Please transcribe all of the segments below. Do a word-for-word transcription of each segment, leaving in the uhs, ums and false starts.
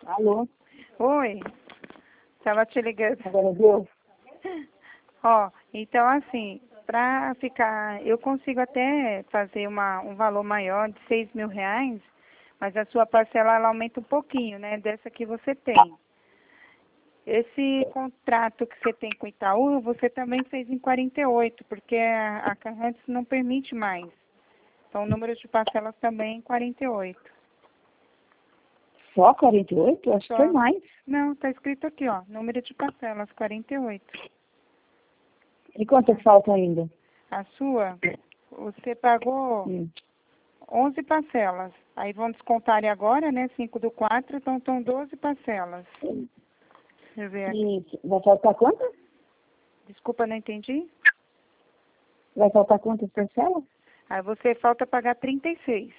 Alô? Oi, estava te ligando. Agora deu? Ó, então assim, para ficar, eu consigo até fazer uma, um valor maior de seis mil reais, mas a sua parcela ela aumenta um pouquinho, né, dessa que você tem. Esse contrato que você tem com o Itaú, você também fez em quarenta e oito, porque a, a Carrantes não permite mais. Então o número de parcelas também é em quarenta e oito. Só quarenta e oito? Acho que foi Só. mais. Não, tá escrito aqui, ó, número de parcelas, quarenta e oito. E quantas faltam ainda? A sua, você pagou Hum. onze parcelas. Aí vão descontar agora, né? cinco do quatro, então estão doze parcelas. Deixa eu ver aqui. E vai faltar quantas? Desculpa, não entendi. Vai faltar quantas parcelas? Aí você falta pagar trinta e seis.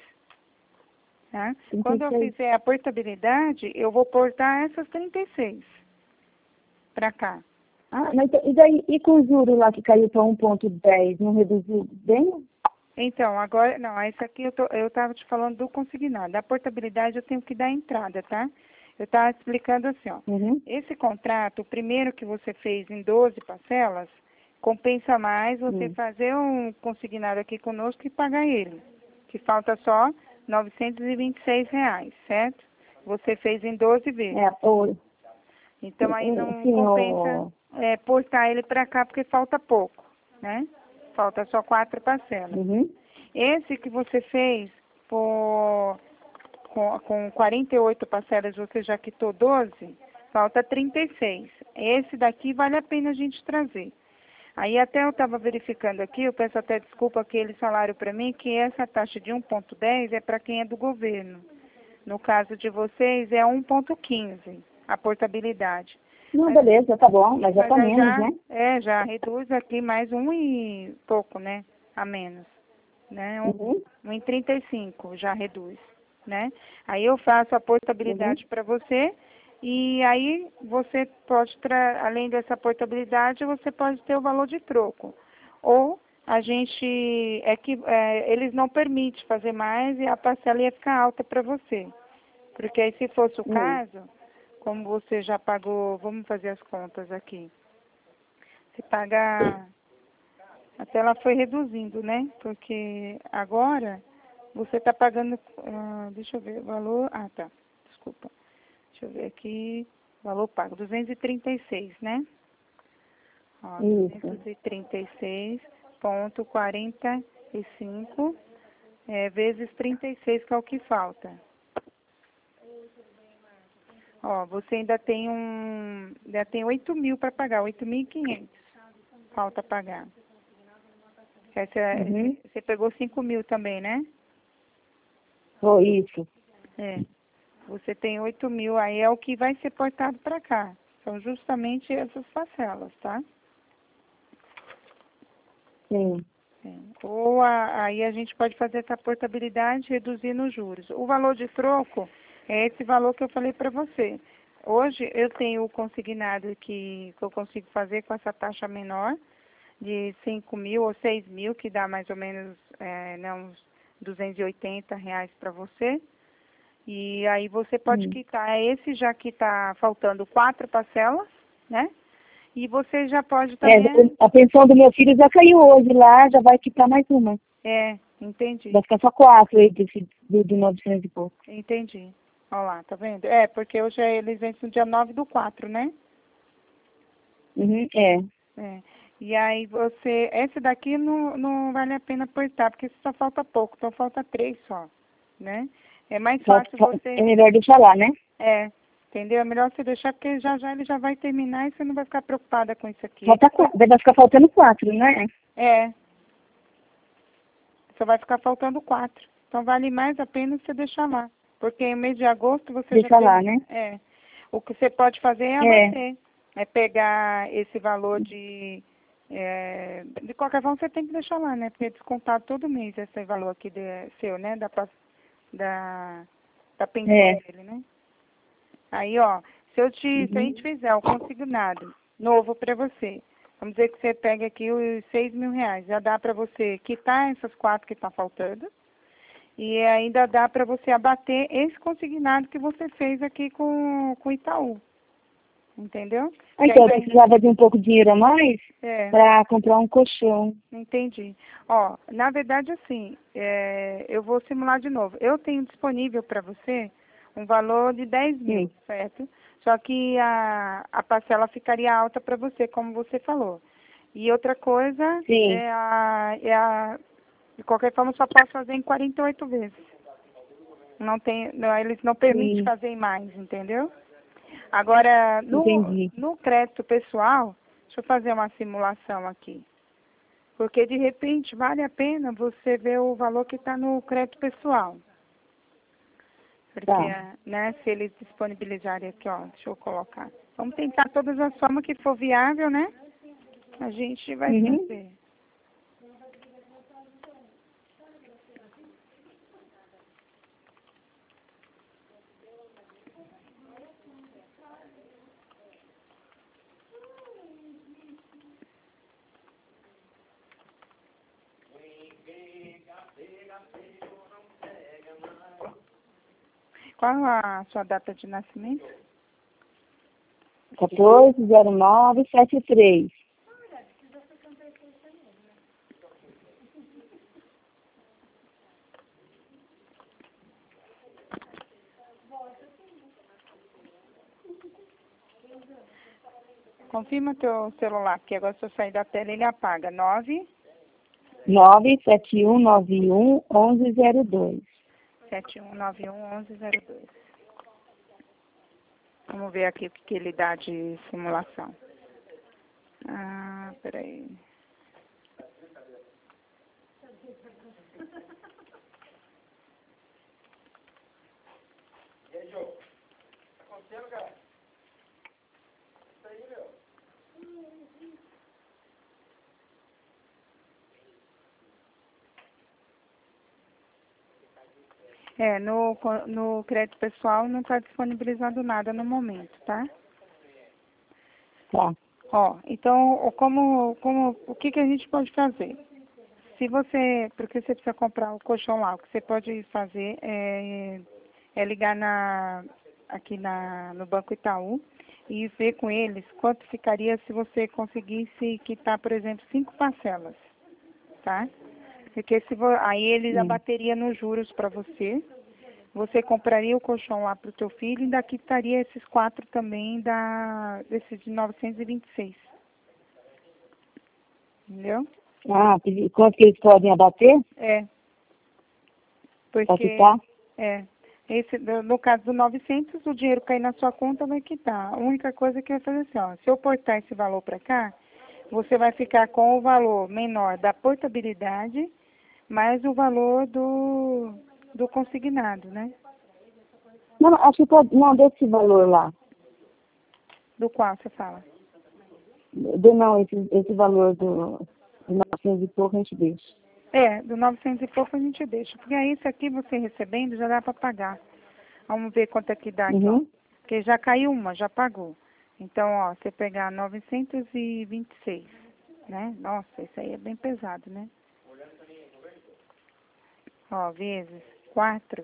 Tá? trinta e Quando eu seis. fizer a portabilidade, eu vou portar essas trinta e seis para cá. Ah, mas e daí, e com o juro lá que caiu para um ponto dez, não reduziu bem? Então, agora, não, esse aqui eu, tô, eu tava te falando do consignado. Da portabilidade eu tenho que dar entrada, tá? Eu estava explicando assim, ó. Uhum. Esse contrato, o primeiro que você fez em doze parcelas, compensa mais você Hum. fazer um consignado aqui conosco e pagar ele. Que falta só novecentos e vinte e seis reais, certo? Você fez em doze vezes. É, o, Então aí não sim, compensa o, é, portar ele para cá porque falta pouco, né? Falta só quatro parcelas. uhum. Esse que você fez por, com, com quarenta e oito parcelas, você já quitou doze, falta trinta e seis. Esse daqui vale a pena a gente trazer. Aí até eu estava verificando aqui, eu peço até desculpa que eles falaram para mim que essa taxa de um ponto dez é para quem é do governo. No caso de vocês é um ponto quinze, a portabilidade. Não, Mas, beleza, tá bom, mas já mas tá aí menos, já, né? é, já reduz aqui mais um e pouco, né? A menos. Né? Um, Uhum. um em trinta e cinco já reduz, né? Aí eu faço a Uhum. portabilidade para você e aí você pode, tra além dessa portabilidade, você pode ter o valor de troco. Ou a gente, é que é, eles não permitem fazer mais e a parcela ia ficar alta para você. Porque aí se fosse o Hum. caso, como você já pagou, vamos fazer as contas aqui. Se pagar até ela foi reduzindo, né? Porque agora você está pagando, ah, deixa eu ver, o valor, ah tá, desculpa. Deixa eu ver aqui, valor pago, duzentos e trinta e seis, né? Ó, Isso. duzentos e trinta e seis ponto quarenta e cinco é, vezes trinta e seis, que é o que falta. Ó, você ainda tem um, ainda tem oito mil para pagar, oito mil e quinhentos falta pagar. Essa, Uhum. você pegou cinco mil também, né? Foi isso. É. Você tem oito mil, aí é o que vai ser portado para cá. São justamente essas parcelas, tá? Sim. É. Ou a, aí a gente pode fazer essa portabilidade e reduzir nos juros. O valor de troco é esse valor que eu falei para você. Hoje eu tenho o consignado que, que eu consigo fazer com essa taxa menor, de cinco mil ou seis mil, que dá mais ou menos é, né, uns duzentos e oitenta reais para você. E aí você pode Hum. quitar esse, já que está faltando quatro parcelas, né? E você já pode É, também... a pensão do meu filho já caiu hoje lá, já vai quitar mais uma. É, entendi, Vai ficar só quatro aí desse, do, do novecentos e pouco. entendi. Olha lá, tá vendo? É, porque hoje eles vencem no dia nove do quatro, né? Uhum, é. É. E aí você... Esse daqui não, não vale a pena apertar, porque só falta pouco, então falta três só, né? É mais Só- fácil só- você... é melhor deixar lá, né? É, entendeu? É melhor você deixar, porque já já ele já vai terminar e você não vai ficar preocupada com isso aqui. Aí Falta depois... quatro, vai ficar faltando quatro, né? É, só vai ficar faltando quatro. Então vale mais a pena você deixar lá. Porque no mês de agosto você já Deixa lá, tem... né? É, o que você pode fazer é É. abater. É pegar esse valor de... É, de qualquer forma você tem que deixar lá, né? Porque é descontado todo mês esse valor aqui de, seu, né? Da, pa- da, da pensão É. dele, né? Aí, ó, se eu te, se a Uhum. gente fizer o consignado novo para você, vamos dizer que você pega aqui os seis mil reais, já dá para você quitar essas quatro que tá faltando E ainda dá para você abater esse consignado que você fez aqui com, com o Itaú. Entendeu? Ah, então, eu precisava de um pouco de dinheiro a mais é. para comprar um colchão. Entendi. Ó, na verdade, assim, é, eu vou simular de novo. Eu tenho disponível para você um valor de dez mil, Sim. certo? Só que a, a parcela ficaria alta para você, como você falou. E outra coisa, Sim. é a, é a, de qualquer forma, eu só posso fazer em quarenta e oito vezes. Não tem, não, eles não permitem Sim. fazer em mais, entendeu? Agora, no, Entendi. no crédito pessoal, deixa eu fazer uma simulação aqui. Porque, de repente, vale a pena você ver o valor que está no crédito pessoal. Porque, Tá. né, se eles disponibilizarem aqui, ó, deixa eu colocar. Vamos tentar todas as formas que for viável, né? A gente vai Uhum. fazer. Qual a sua data de nascimento? quatorze zero nove setenta e três. Confirma teu celular, porque agora se eu sair da tela ele apaga. nove nove sete um nove um onze zero dois. sete um nove um onze zero dois. Vamos ver aqui o que, que ele dá de simulação. Ah, peraí. E aí, Jô? Tá acontecendo, cara? Isso aí, meu. É, no, no crédito pessoal não está disponibilizando nada no momento, tá? Tá. Ó, então, como, como, o que, que a gente pode fazer? Se você, porque você precisa comprar o colchão lá, o que você pode fazer é, é ligar na, aqui na, no Banco Itaú e ver com eles quanto ficaria se você conseguisse quitar, por exemplo, cinco parcelas, tá? Porque se vo, aí eles Hum. abateria nos juros para você, você compraria o colchão lá para o teu filho e ainda quitaria esses quatro também da, desses de novecentos e vinte e seis. Entendeu? Ah, quanto que eles podem abater? É. Pra Porque, quitar? é, esse, no no caso do novecentos, o dinheiro cair na sua conta vai quitar. A única coisa que vai fazer assim, ó, se eu portar esse valor para cá, você vai ficar com o valor menor da portabilidade, mais o valor do, do consignado, né? Não, acho que pode, não, desse valor lá. Do qual você fala. Do, não, esse, esse valor do, do novecentos e pouco a gente deixa. É, do novecentos e pouco a gente deixa. Porque aí, isso aqui você recebendo, já dá para pagar. Vamos ver quanto é que dá aqui, ó. Uhum. Porque já caiu uma, já pagou. Então, ó, você pegar novecentos e vinte e seis, né? Nossa, isso aí é bem pesado, né? Ó, vezes quatro.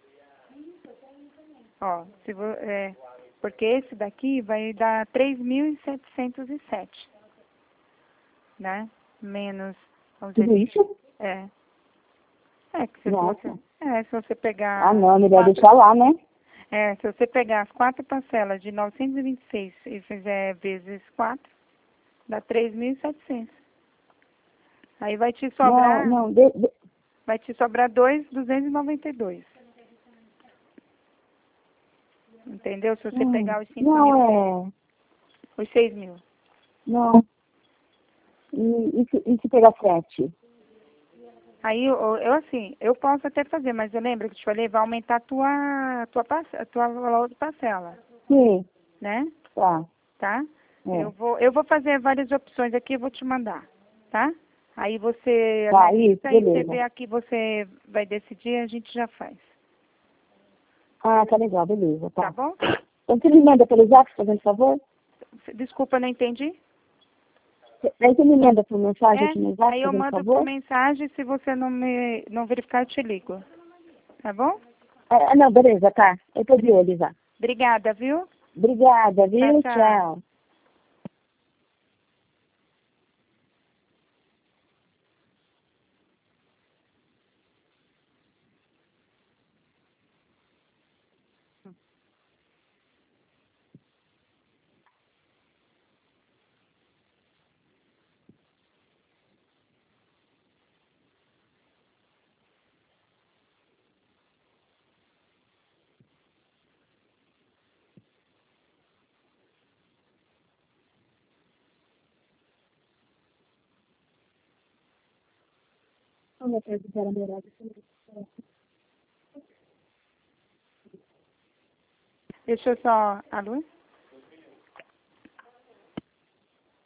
Ó, se vo, é, porque esse daqui vai dar três mil setecentos e sete, né? Menos, vamos Tudo dizer, isso? é. É, que se Nossa. você, é, se você pegar... Ah, não, melhor quatro, deixar lá, né? é, se você pegar as quatro parcelas de novecentos e vinte e seis e fizer vezes quatro, dá três mil e setecentos. Aí vai te sobrar, Não, não, de, de, vai te sobrar dois mil duzentos e noventa e dois. Entendeu? Se você hum, pegar os cinco mil, não, é... os seis mil. Não. E, e, se, e se pegar sete? Aí, eu, eu, assim, eu posso até fazer, mas eu lembro que eu te falei, vai aumentar a tua, tua, parce- a tua valor de parcela, Sim, né? tá. Tá? É. Eu vou, eu vou fazer várias opções aqui e vou te mandar, tá? Aí você Tá, isso, analisa e você beleza. vê aqui, você vai decidir, a gente já faz. Ah, tá legal, beleza, Tá tá. bom? Então você me manda pelo zap, fazendo favor? Desculpa, não entendi. Aí você me manda por mensagem É, aqui no zap, aí eu fazendo mando por favor? mensagem, se você não me não verificar, eu te ligo. Tá bom? Ah, não, beleza, tá. Eu tô de olho já. Obrigada, viu? Obrigada, viu? Tchau, tchau. Tchau. Deixa eu só... Alô?